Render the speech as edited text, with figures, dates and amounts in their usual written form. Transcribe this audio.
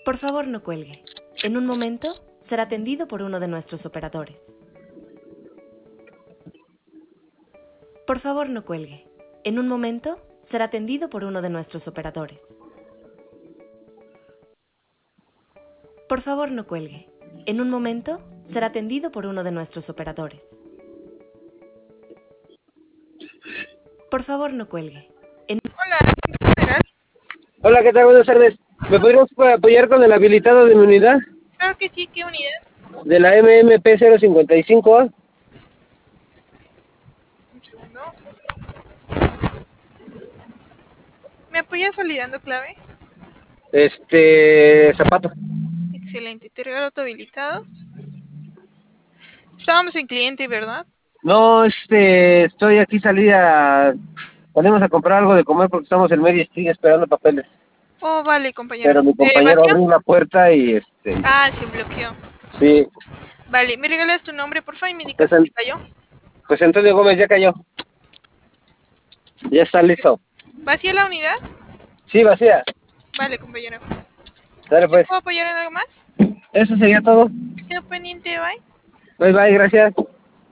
Por favor, no cuelgue. En un momento será atendido por uno de nuestros operadores. Por favor, no cuelgue. En un momento será atendido por uno de nuestros operadores. Por favor, no cuelgue. En un momento será atendido por uno de nuestros operadores. Por favor, no cuelgue. Hola, ¿en general? Hola, ¿qué tal? Buenas tardes. ¿Me podrías apoyar con el habilitado de mi unidad? Claro que sí, ¿qué unidad? De la MMP 055A. Un segundo. ¿Me apoyas validando clave? Zapato. Excelente, te regalo tu habilitado. Estábamos en cliente, ¿verdad? No, estoy aquí salida. Salimos a comprar algo de comer porque estamos en media estoy esperando papeles. Oh, vale, compañero. Pero mi compañero ¿Vacío? abrió la puerta y Ah, se bloqueó. sí. Vale, ¿me regalas tu nombre, por favor, y me indicas Pues, si se cayó? José Antonio Gómez ya cayó. Ya está listo. ¿Vacía la unidad? Sí, vacía. Vale, compañero. Dale ¿Te pues. puedo apoyar en algo más? Eso sería todo. Quedo pendiente, bye. Bye bye, gracias.